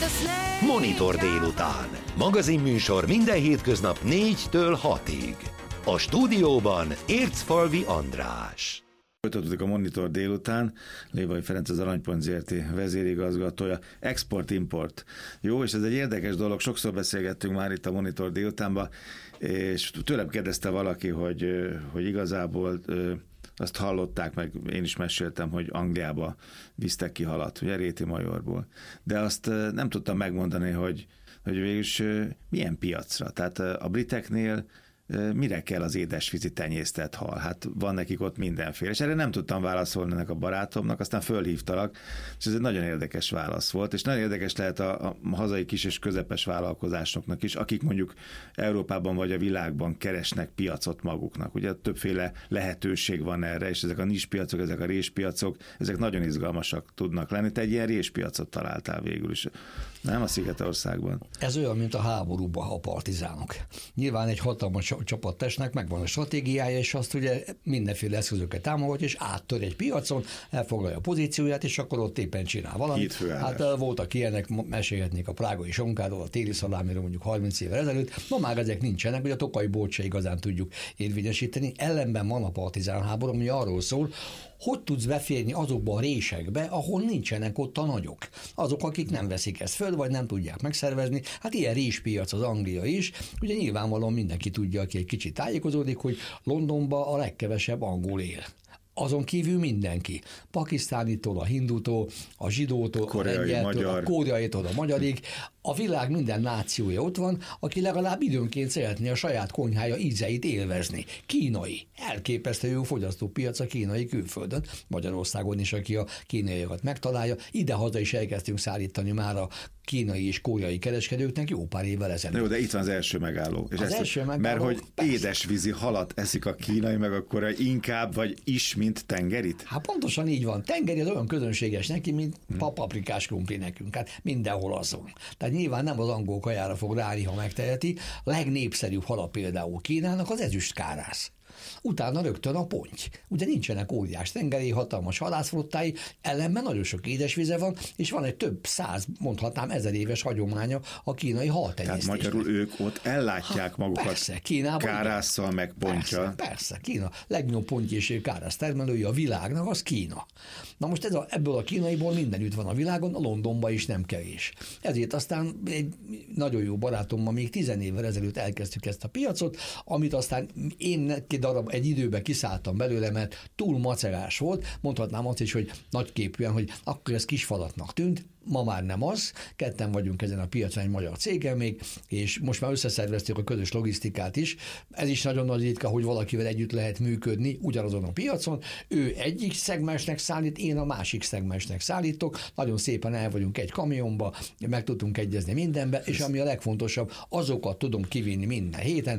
Monitor délután. Magazinműsor minden hétköznap 4-től 6-ig. A stúdióban Ércfalvi András. Folytatódik a Monitor délután. Lévai Ferenc az Aranypont Zrt. Vezérigazgatója. Export-import. Jó, és ez egy érdekes dolog. Sokszor beszélgettünk már itt a Monitor délutánban, és tőlem kérdezte valaki, hogy igazából azt hallották, meg én is meséltem, hogy Angliába visztek ki halat, ugye Réti Majorból. De azt nem tudtam megmondani, hogy végülis milyen piacra. Tehát a briteknél mire kell az édesvízi tenyésztett hal? Hát van nekik ott mindenféle. És erre nem tudtam válaszolni ennek a barátomnak, aztán fölhívtalak, és ez egy nagyon érdekes válasz volt, és nagyon érdekes lehet a hazai kis és közepes vállalkozásoknak is, akik mondjuk Európában vagy a világban keresnek piacot maguknak. Ugye többféle lehetőség van erre, és ezek a nispiacok, ezek a réspiacok, ezek nagyon izgalmasak tudnak lenni. Te egy ilyen réspiacot találtál végül is, nem a Szigetországban? Ez olyan, mint a háborúban a partizánok. Nyilván egy hatalmas csapattestnek megvan a stratégiája, és azt ugye mindenféle eszközöket támogatja, és áttör egy piacon, elfoglalja a pozícióját, és akkor ott éppen csinál valamit. Hát voltak ilyenek, mesélhetnék a prágai sonkáról, a téli szalámiról mondjuk 30 évvel ezelőtt, ma már ezek nincsenek, hogy a tokai bolt se igazán tudjuk érvényesíteni. Ellenben van a partizán háború, ami arról szól, hogy tudsz beférni azokba a résekbe, ahol nincsenek ott a nagyok. Azok, akik nem veszik ezt föl, vagy nem tudják megszervezni. Hát ilyen réspiac az Anglia is. Ugye nyilvánvalóan mindenki tudja, aki egy kicsit tájékozódik, hogy Londonban a legkevesebb angol él. Azon kívül mindenki. Pakisztánitól, a hindutól, a zsidótól, a lengyeltől, a koreaitól, a magyarig. A világ minden nációja ott van, aki legalább időnként szeretné a saját konyhája ízeit élvezni. Kínai. Elképesztő jó fogyasztópiac a kínai külföldön. Magyarországon is, aki a kínaiakat megtalálja. Idehaza is elkezdtünk szállítani már a kínai és koreai kereskedőknek jó pár évvel ezelőtt. Jó, de itt van az első megálló. És megálló, mert hogy édesvízi halat eszik a kínai, meg a koreai inkább, vagy is, mint tengerit? Hát pontosan így van. Tengeri az olyan közönséges neki, mint paprikás krumpli nekünk. Hát mindenhol azon. Tehát nyilván nem az angol kajára fog ráni, ha megteheti. A legnépszerűbb hala például Kínának az ezüstkárász. Utána rögtön a ponty. Ugye nincsenek óriás tengeri, hatalmas halászflottái, ellenben nagyon sok édesvize van, és van egy több száz, mondhatnám 1000 éves hagyománya a kínai haltenyésztésnek. Tehát magyarul ők ott ellátják magukat persze, Kínában, kárásszal, meg ponttyal. Persze, Kína. Legnagyobb ponty és kárász termelője a világnak az Kína. Na most ebből a kínaiból mindenütt van a világon, a Londonban is nem kevés. Ezért aztán egy nagyon jó barátommal még 10 évvel ezelőtt elkezdtük ezt a piacot, amit aztán én egy időben kiszálltam belőle, mert túl macerás volt, mondhatnám azt is, hogy nagyképűen, hogy akkor ez kisfalatnak tűnt, ma már nem az, ketten vagyunk ezen a piacon egy magyar céggel még, és most már összeszerveztük a közös logisztikát is. Ez is nagyon nagy ritka, hogy valakivel együtt lehet működni ugyanazon a piacon. Ő egyik szegmensnek szállít, én a másik szegmensnek szállítok. Nagyon szépen el vagyunk egy kamionba, meg tudtunk egyezni mindenbe, és ami a legfontosabb, azokat tudom kivinni minden héten,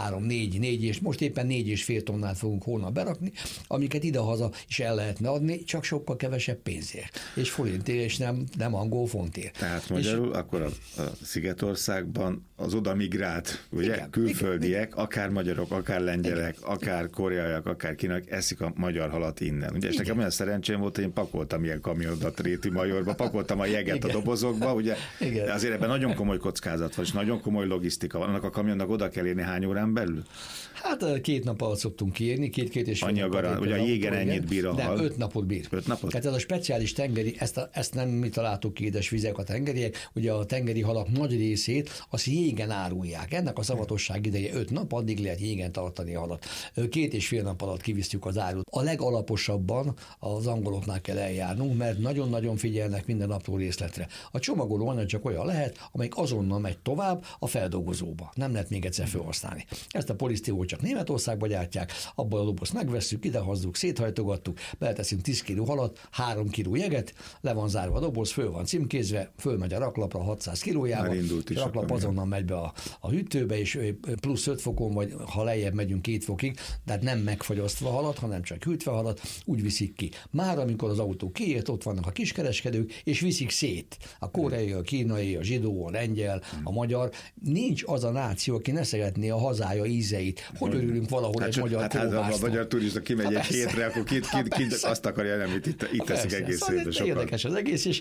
3-4, és most éppen 4,5 tonnát fogunk holnap berakni, amiket idehaza is el lehetne adni, csak sokkal kevesebb pénzért. És forintért, és nem angol fontért. Tehát magyarul akkor a Szigetországban az oda migrált, ugye, igen, külföldiek, igen, akár magyarok, akár lengyelek, igen, akár koreaiak, akár kínaiak eszik a magyar halat innen. Ugye, és nekem olyan szerencsém volt, hogy én pakoltam ilyen kamionodat Réti Majorba, pakoltam a jeget igen, a dobozokba, ugye, igen, azért ebben nagyon komoly kockázat van, és nagyon komoly logisztika van. Annak a kamionnak oda kell érni hány órán belül? Hát 2 nap alatt szoktunk kiérni, 2 és annyi a garant, ugye a jégen ennyit bír a hal. Nem, 5 napot bír. 5 napot? Tehát ez a speciális tengeri, ezt nem mi találtuk ki, édes vizek a tengeriek, ugye a tengeri halak nagy részét azt jégen árulják. Ennek a szavatosság ideje 5 nap, addig lehet jégen tartani a halat. 2,5 nap alatt kivisztük az árut. A legalaposabban az angoloknál kell eljárnunk, mert nagyon-nagyon figyelnek minden apró részletre. A csomagoló anyag csak olyan lehet, amelyik azonnal megy tovább a feldolgozóba. Nem lehet még egyszer felhasználni. Ezt a polisztirol csak Németországba gyártják, abból a dobozt megvesszük, idehozzuk, széthajtogattuk, beleteszünk 10 kg halat, 3 kg jeget, le van zárva a doboz, föl van címkézve, fölmegy a raklapra 600 kilójával, a raklap azonnal megy be a hűtőbe, és plusz 5 fokon, vagy ha lejjebb megyünk 2 fokig, tehát nem megfagyasztva halat, hanem csak hűtve halat, úgy viszik ki. Már amikor az autó kiért, ott vannak a kiskereskedők, és viszik szét. A koreai, a kínai, a zsidó, a lengyel, a magyar. Nincs az a náció, aki ne szeretné a hazája ízeit. Hogy örülünk valahol egy magyar kolbásznak? Hát a magyar turista kimegy egy hétre, akkor kint azt akarja, nem, itt teszik egész évben sokan. Érdekes az egész, és hála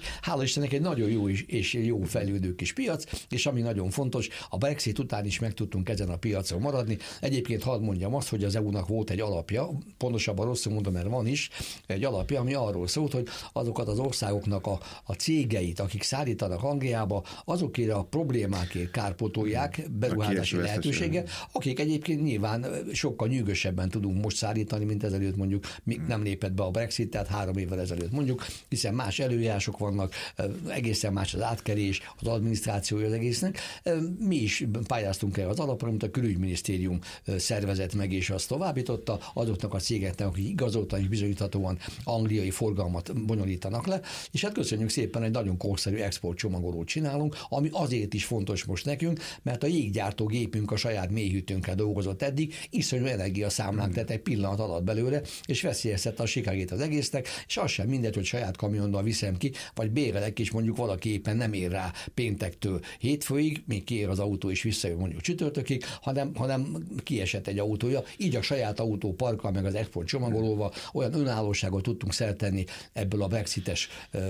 Istennek egy nagyon jó és jó fejlődő kis piac, és ami nagyon fontos, a Brexit után is meg tudtunk ezen a piacon maradni. Egyébként hadd mondjam azt, hogy az EU-nak volt egy alapja, pontosabban rosszul mondom, mert van is, egy alapja, ami arról szólt, hogy azokat az országoknak a cégeit, akik szállítanak Angliába, azokért a problémákért kárpótolják beruházási lehetősége, akik egyébként nyilván sokkal nyűgösebben tudunk most szállítani, mint ezelőtt mondjuk, még nem lépett be a Brexit, tehát 3 évvel ezelőtt mondjuk, hiszen más előírások vannak, egészen más az átkerés, az adminisztrációja az egésznek. Mi is pályáztunk el az alapra, amit a külügyminisztérium szervezett meg, és azt továbbította azoknak a cégeknek, akik igazoltan és bizonyíthatóan angliai forgalmat bonyolítanak le, és hát köszönjük szépen, egy nagyon korszerű exportcsomagolót csinálunk, ami azért is fontos most nekünk, mert a jéggyártó gépünk a saját mélyhűtőnkkel dolgozott eddig, iszonyú energiaszámlánk tett egy pillanat alatt belőle, és veszélyeztette a sikerét az egésznek, és az sem mindegy, hogy saját kamionnal viszem ki, vagy bérelek, és mondjuk valaki éppen nem ér rá péntektől hétfőig, még kiér az autó és visszajön mondjuk csütörtökig, hanem kiesett egy autója. Így a saját autóparkkal, meg az export csomagolóval olyan önállóságot tudtunk szertenni ebből a brexites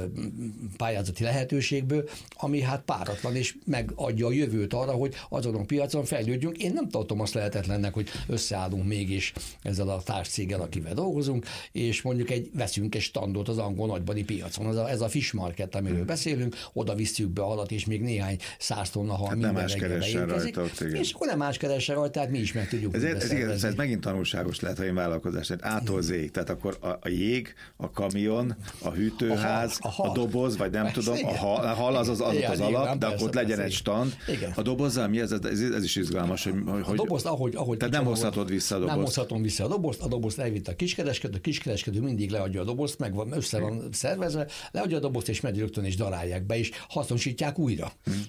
pályázati lehetőségből, ami hát páratlan, és megadja a jövőt arra, hogy azon a piacon fejlődjünk. Én nem tartom azt lehetetlennek, hogy összeállunk mégis ezzel a társcéggel, akivel dolgozunk, és mondjuk veszünk egy standot az angol nagybani piacon. Ez a fish market, amiről beszélünk, oda visszük be alatt, és még néhány 100 tonna hal minden reggel érkezik. És akkor nem más keressen rajta, tehát mi is meg tudjuk ez megint tanulságos lehet, ha én vállalkozás. Tehát A-tól Z-ig. Tehát akkor a jég, a kamion, a hűtőház, a doboz, vagy nem tudom, a hal az alap, de akkor legyen egy stand. A dobozzal mi ez is izgalmas, hogy a dobozt, ahogy tehát nem hozhatod vissza a dobozt. Nem hozhatom vissza a dobozt elvitt a kiskereskedő mindig leadja a dobozt, meg össze van szervezve, leadja a dobozt, és megy rögtön és darálják be, és hasznosítják újra.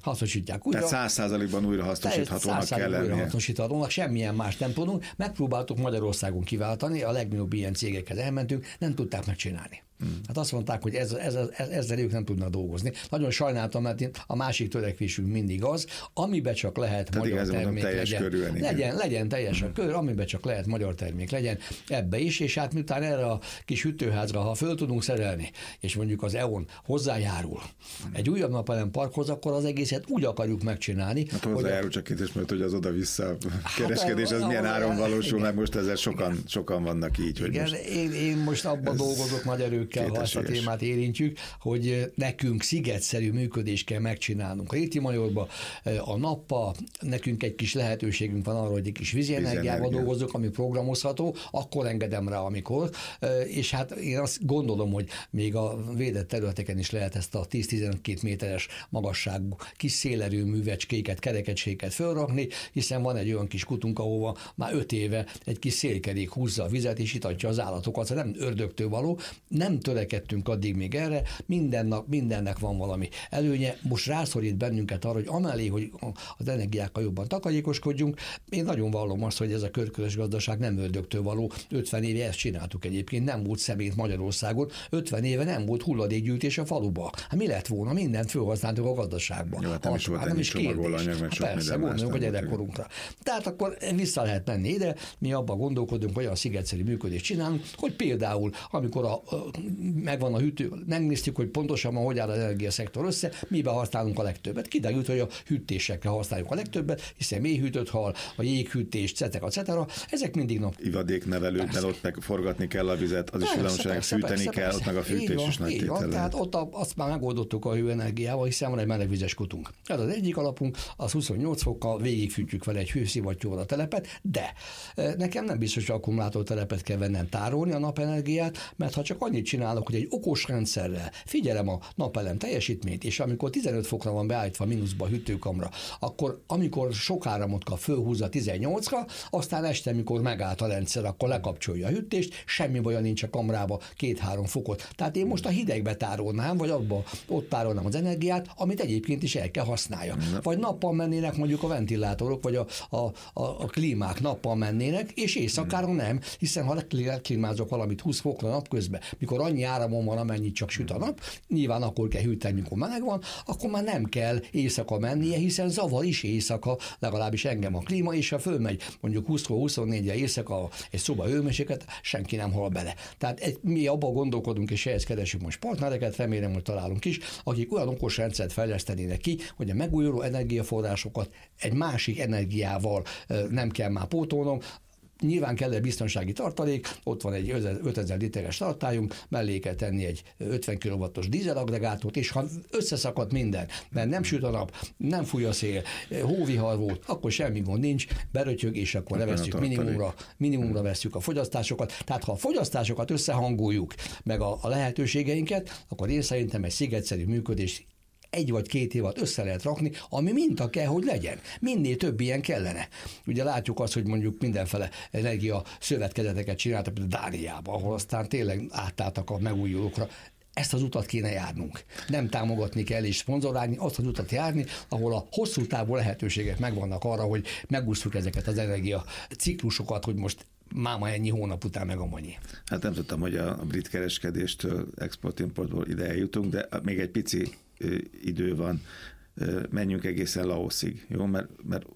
Tehát 100%-ban újra hasznosíthatónak kell lennie. Újra hasznosíthatónak, semmilyen más nem tudunk. Megpróbáltuk Magyarországon kiváltani, a legnagyobb ilyen cégekhez elmentünk, nem tudták megcsinálni. Hát azt mondták, hogy ezzel ők nem tudnak dolgozni. Nagyon sajnáltam, mert a másik törekvésünk mindig az, amiben csak lehet tehát magyar termék legyen teljes a kör, amiben csak lehet magyar termék legyen, ebbe is, és hát miután erre a kis hűtőházra, ha föl tudunk szerelni, és mondjuk az EON hozzájárul egy újabb napelem parkhoz, akkor az egészet úgy akarjuk megcsinálni. Hát hozzájárul csak itt is, mert hogy az oda-vissza kereskedés, az milyen áron valósul, meg most ezzel sokan vannak így. Hogy igen, én most abban dolgozok nagy erőkkel, ha ezt a témát érintjük, hogy nekünk szigetszerű működést kell megcsinálnunk. A Réti-Majorban a nappal nekünk egy kis lehetőségünk van arra, hogy egy kis vízi energiával dolgozunk, ami programozható, akkor engedem rá, amikor. És hát én azt gondolom, hogy még a védett területeken is lehet ezt a 10-12 méteres magasságú kis szélerőművecskéket, kerekecséket fölrakni, hiszen van egy olyan kis kutunk, ahova már 5 éve egy kis szélkerék húzza a vizet, és itatja az állatokat. Nem ördögtől való, nem törekedtünk addig még erre, mindennek van valami előnye. Most rászorít bennünket arra, hogy amellé, hogy az energiákkal jobban takarékoskodjunk, én nagyon vallom azt, hogy ez a körkörös gazdaság nem ördögtől való. 50 éve ezt csináltuk egyébként, nem volt szemét Magyarországon, 50 éve nem volt hulladékgyűjtés a faluba. Hát mi lett volna? Mindent fölhasználtuk a gazdaságban. Jó, nem is volt ennyi csomagolóanyag, meg sok persze, gondolunk a gyerekkorunkra. Tehát akkor vissza lehet menni ide, mi abban gondolkodunk, hogy olyan szigetszerű működést csinálunk, hogy például, amikor megvan a hűtő, megnéztük, hogy pontosan hogy áll az energiaszektor össze, miben használunk a legtöbbet. Kiderült, hogy a hűtésekre használjuk a legtöbbet, hiszen mélyhűtött hal, a jéghűtés, etc. Ezek mindig ivadéknevelők, mert ott meg forgatni kell a vizet, az is villamosenek fűteni kell, ott meg a fűtés is nagy tétel. Tehát ott azt már megoldottuk a hőenergiával, hiszen van egy melegvizes kutunk. Ez az egyik alapunk, az 28 fokkal végigfűtjük vele egy hőszivattyúval a telepet, de nekem nem biztos, hogy akkumulátortelepet kell vennem tárolni a napenergiát, mert ha csak annyit csinálok, hogy egy okos rendszerrel figyelem a napelem teljesítményt, és amikor 15 fokra van beállítva mínuszba a hűtőkamra, akkor amikor sok áramot kap, fölhúzza 18-ra, aztán este, amikor megállt a rendszer, akkor lekapcsolja a hűtést, semmi baja nincs a kamrába, 2-3 fokot. Tehát én most a hidegbe tárolnám, vagy ott tárolnám az energiát, amit egyébként is el kell használja. Vagy nappal mennének mondjuk a ventilátorok, vagy a klímák nappal mennének, és éjszakára nem, hiszen ha klímázok valamit 20 fokra napközben, mikor annyi áramon van, amennyit csak süt a nap, nyilván akkor kell hűteni, amikor meleg van, akkor már nem kell éjszaka mennie, hiszen zavar is éjszaka, legalábbis engem a klíma, és ha fölmegy mondjuk 20-24-re éjszaka egy szoba hőmérsékletet, senki nem hal bele. Tehát mi abban gondolkodunk, és ehhez keresünk most partnereket, remélem, hogy találunk is, akik olyan okos rendszert fejlesztenének ki, hogy a megújuló energiaforrásokat egy másik energiával nem kell már pótolnom. Nyilván kell egy biztonsági tartalék, ott van egy 5000 literes tartályunk, mellé kell tenni egy 50 kW-os dízelagregátort, és ha összeszakadt minden, mert nem süt a nap, nem fúj a szél, hóvihar volt, akkor semmi gond nincs, berötyög, és akkor levesszük minimumra vesszük a fogyasztásokat. Tehát ha a fogyasztásokat összehangoljuk, meg a lehetőségeinket, akkor én szerintem egy szigetszerű működés 1 vagy 2 évet össze lehet rakni, ami minta kell, hogy legyen. Minél több ilyen kellene. Ugye látjuk azt, hogy mondjuk mindenfele energia szövetkezeteket csináltak, például Dániában, ahol aztán tényleg átálltak a megújulókra. Ezt az utat kéne járnunk. Nem támogatni kell és szponzorálni, azt az utat járni, ahol a hosszú távú lehetőségek megvannak arra, hogy megúsztuk ezeket az energia ciklusokat, hogy most máma ennyi hónap után meg amannyi. Hát nem tudtam, hogy a brit kereskedéstől, export-importból ide eljutunk, de még egy pici idő van, menjünk egészen Laoszig, jó? Mert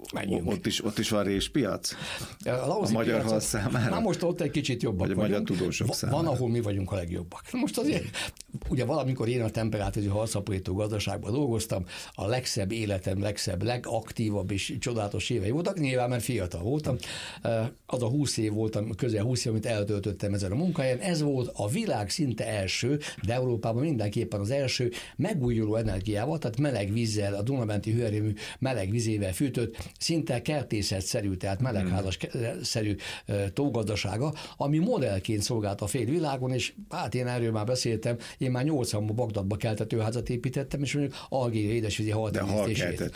ott is van réspiac a magyar hal számára. Na most ott egy kicsit jobbak vagyunk. Vagy a magyar tudósok számára. Van, ahol mi vagyunk a legjobbak. Most azért, ugye valamikor én a temperáturű halszaporító gazdaságban dolgoztam, a legszebb életem, legaktívabb és csodálatos évei voltak, nyilván mert fiatal voltam. Az a 20 év voltam, közel 20 év, amit eltöltöttem ezen a munkahelyen. Ez volt a világ szinte első, de Európában mindenképpen az első megújuló energiával, tehát meleg vízzel, a Duna-menti hőerőmű meleg vizével fűtött, szinte kertészetszerű, tehát melegházas-szerű tógazdasága, ami modellként szolgált a félvilágon, és hát én erről már beszéltem, én már 80-ban Bagdadba keltetőházat építettem, és mondjuk Algéria édesvízi haltenyésztését.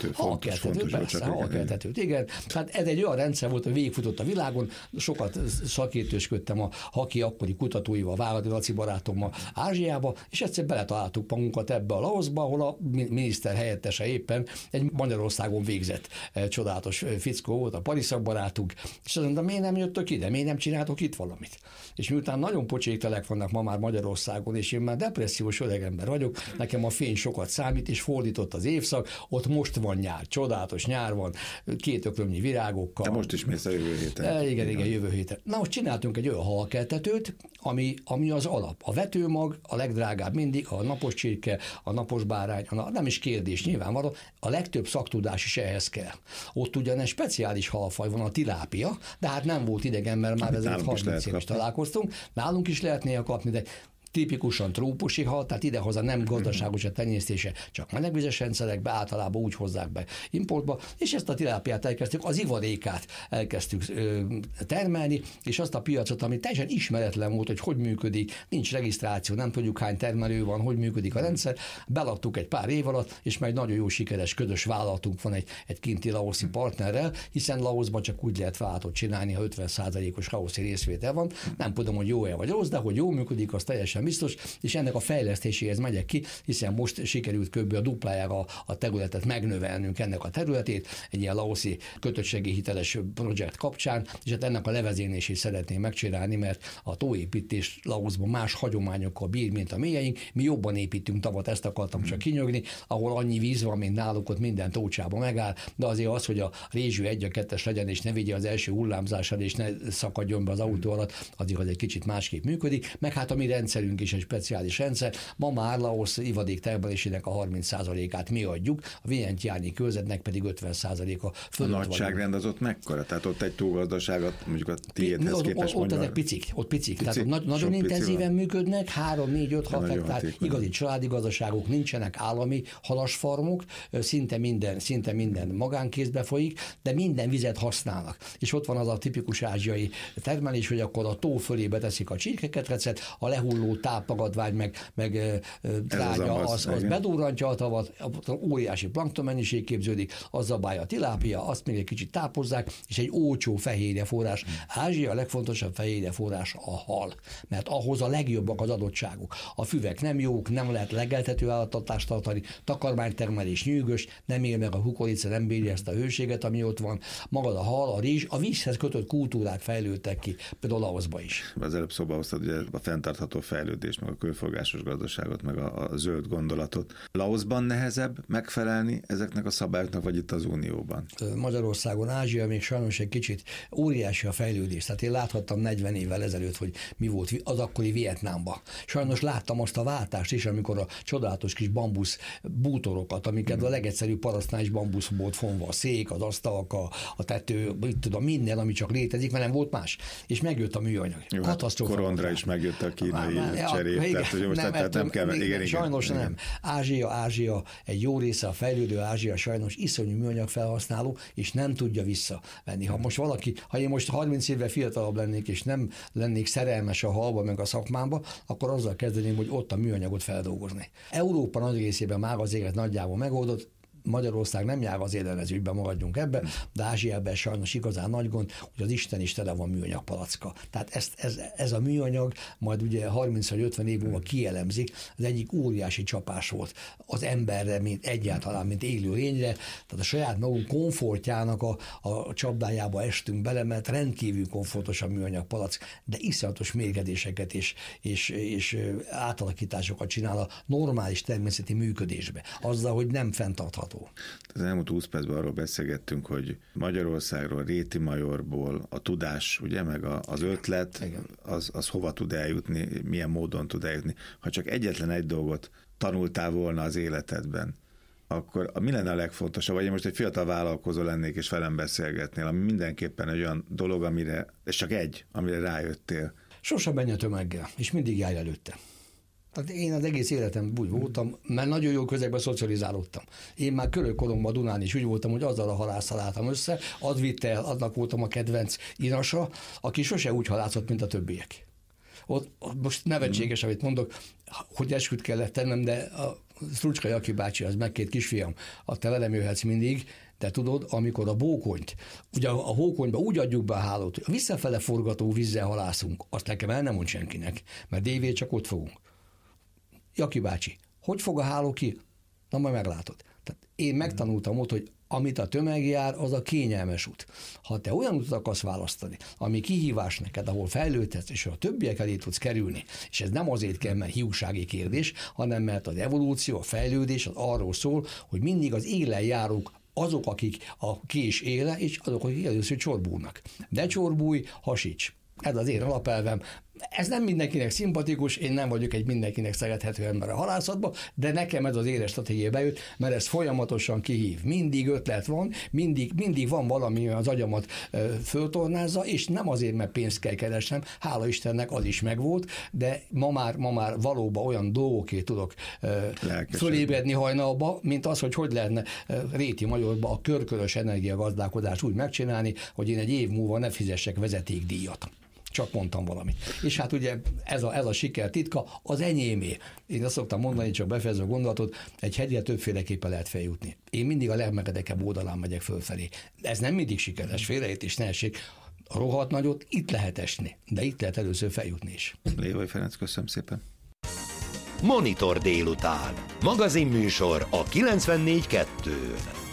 Halkeltetőt, igen. Tehát ez egy olyan rendszer volt, hogy végigfutott a világon, sokat szakértősködtem a Haki akkori kutatóival, Váradi Laci barátommal Ázsiába, és egyszer beletaláltuk magunkat ebbe a Laoszba, ahol a miniszter helyettese éppen egy Magyarországon végzett csodálatos fickó volt, a pariszak barátunk, és azt mondta, miért nem jöttök ide, miért nem csináltok itt valamit? És miután nagyon pocséktelek vannak ma már Magyarországon, és én már depressziós öregember vagyok, nekem a fény sokat számít, és fordított az évszak, ott most van nyár, csodálatos nyár van, 2 ökrömnyi virágokkal. De most is mész a jövő héten. Igen, jövő héten. Na most csináltunk egy olyan halkeltetőt, ami az alap. A vetőmag, a legdrágább mindig, a napos csirke, a napos bárány, nem is kérdés, nyilvánvaló, a legtöbb szaktudás is ehhez kell. Ott ugyan egy speciális halfaj van, a tilápia, de hát nem volt idegen, mert már ezért 30 év is találkoztunk. Nálunk is lehet néha kapni, de tipikusan trópusi hal, tehát idehaza nem gazdaságos a tenyésztése, csak melegvizes rendszerekbe, általában úgy hozzák be importba, és ezt a tilápiát elkezdtük, az ivadékát elkezdtük termelni, és azt a piacot, ami teljesen ismeretlen volt, hogy működik, nincs regisztráció, nem tudjuk hány termelő van, hogy működik a rendszer, beladtuk egy pár év alatt, és már egy nagyon jó sikeres közös vállalatunk van egy kinti laoszi partnerrel, hiszen Laoszban csak úgy lehet vállalatot csinálni, ha 50%-os laoszi részvétel van. Nem tudom, hogy jó-e vagy rossz, de hogy jól működik, az teljesen biztos, és ennek a fejlesztéséhez megyek ki, hiszen most sikerült kb. A duplájára a területet megnövelnünk, ennek a területét, egy ilyen laoszi kötöttségi hiteles projekt kapcsán, és hát ennek a levezénylését szeretném megcsinálni, mert a tóépítés Laoszban más hagyományokkal bír, mint a mélyeink, mi jobban építünk tavat, ezt akartam csak kinyögni, ahol annyi víz van, mint náluk, ott minden tócsában megáll, de azért az, hogy a rézsű 1-2-es legyen, és ne vigye az első hullámzással, és ne szakadjon be az autó alatt, azért az egy kicsit másképp működik, meg hát a mi rendszerünk is egy speciális rendszer. Ma már Laosz ivadék termelésének a 30%-át mi adjuk, a Vientiáni körzetnek pedig 50%-a fölött. A nagyságrend az ott mekkora? Tehát ott egy túlgazdaságot mondjuk a tiédhez képest ott ezek picik. Tehát nagyon intenzíven működnek, 3-4-5-6 hektár, igazi családi gazdaságok, nincsenek állami halasfarmok, szinte minden magánkézbe folyik, de minden vizet használnak. És ott van az a tipikus ázsiai termelés, hogy akkor a tó fölébe teszik a csirkeketrecet, a lehulló tápmagadvány meg trágya, az bedurrantja a tavat, óriási plankton mennyiség képződik, az zabálja a tilápia, azt még egy kicsit tápozzák, és egy olcsó fehérje forrás. Ázsia a legfontosabb fehérje forrás a hal, mert ahhoz a legjobbak az adottságok. A füvek nem jók, nem lehet legeltető állattartást tartani, takarmánytermelés nyűgös, nem ér meg a kukorica, nem bírja ezt a hőséget, ami ott van. Magad a hal, a rizs, a vízhez kötött kultúrák fejlődtek ki, például Laoszba is. Az előbb szóba hoztad, ugye a fenntartható fejlődés fejlődést, meg a körforgásos gazdaságot, meg a zöld gondolatot. Laoszban nehezebb megfelelni ezeknek a szabályoknak, vagy itt az Unióban? Magyarországon, Ázsia még sajnos egy kicsit óriási a fejlődés. Tehát én láthattam 40 évvel ezelőtt, hogy mi volt az akkori Vietnámban. Sajnos láttam azt a váltást is, amikor a csodálatos kis bambusz bútorokat, amiket a legegyszerűbb parasztnál is bambusz volt fonva, a szék, az asztalak, a tető, minden, ami csak létezik, mert nem volt más. És megjött a műanyag. Katasztrófa. Korondra is megjött a kínai cserép. Nem kell, igen. Sajnos nem. Ázsia, egy jó része, a fejlődő Ázsia sajnos iszonyú műanyag felhasználó, és nem tudja visszavenni. Ha én most 30 évvel fiatalabb lennék, és nem lennék szerelmes a halba, meg a szakmámba, akkor azzal kezdeném, hogy ott a műanyagot feldolgozni. Európa nagy részében már az élet nagyjából megoldott, Magyarország nem jár az édelezőben, maradjunk ebben, de Ázsiában sajnos igazán nagy gond, hogy az Isten is tele van műanyag palacka. Tehát ez a műanyag majd ugye 30 vagy 50 év múlva kielemzik, az egyik óriási csapás volt az emberre, mint egyáltalán, mint élő lényre, tehát a saját magunk komfortjának a csapdájába estünk bele, mert rendkívül komfortos a műanyag palack, de iszonyatos mérgedéseket és átalakításokat csinál a normális természeti működésbe, azzal, hogy nem fenntartható. Az elmúlt 20 percben arról beszélgettünk, Magyarországról, Réti Majorból a tudás, ugye, meg az ötlet, az hova tud eljutni, milyen módon tud eljutni. Ha csak egyetlen egy dolgot tanultál volna az életedben, akkor mi lenne a legfontosabb? Vagy én most egy fiatal vállalkozó lennék, és velem beszélgetnél, ami mindenképpen egy olyan dolog, amire rájöttél. Sose menj a tömeggel, és mindig járj előtte. Tehát én az egész életem úgy voltam, mert nagyon jó közegben szocializálódtam. Én már körülkoromban Dunán is úgy voltam, hogy azzal a halásszal álltam össze, az vitte el, annak voltam a kedvenc inasa, aki sose úgy halászott, mint a többiek. Ott most nevetséges, amit mondok, hogy esküt kellett tennem, de a Strucska Jaki bácsi, az meg 2 kisfiam, te velem jöhetsz mindig, de tudod, amikor a bókonyt, ugye a hókonyba úgy adjuk be a hálót, hogy a visszafele forgató vízzel halászunk, azt nekem el nem mond senkinek, mert dévé csak ott fogunk. Jaki bácsi, hogy fog a háló ki? Na, majd meglátod. Tehát én megtanultam ott, hogy amit a tömeg jár, az a kényelmes út. Ha te olyan utat akarsz választani, ami kihívás neked, ahol fejlődhetsz, és a többiek elé tudsz kerülni, és ez nem azért kell, mert hiúsági kérdés, hanem mert az evolúció, a fejlődés az arról szól, hogy mindig az élen járók azok, akik a kés éle, és azok, akik először csorbulnak. De csorbulj, hasíts. Ez az én alapelvem. Ez nem mindenkinek szimpatikus, én nem vagyok egy mindenkinek szerethető ember a halászatban, de nekem ez az éles stratégia bejött, mert ez folyamatosan kihív. Mindig ötlet van, mindig van valami, az agyamat föltornázza, és nem azért, mert pénzt kell keresnem, hála Istennek az is megvolt, de ma már valóban olyan dolgoké tudok fölébredni hajnalba, mint az, hogy lehetne Réti Majorba a körkörös energiagazdálkodást úgy megcsinálni, hogy én egy év múlva ne fizessek vezetékdíjat. Csak mondtam valamit. És hát ugye ez a siker titka az enyémé. Én azt szoktam mondani, csak befejezve a gondolatot, egy hegyre többféleképpen lehet feljutni. Én mindig a legmeredekebb oldalán megyek fölfelé. Ez nem mindig sikeres, félreértés, ne essék. A rohadt nagyot itt lehet esni, de itt lehet először feljutni is. Lévai Ferenc, köszönöm szépen. Monitor délután. Magazinműsor a 94.2-n.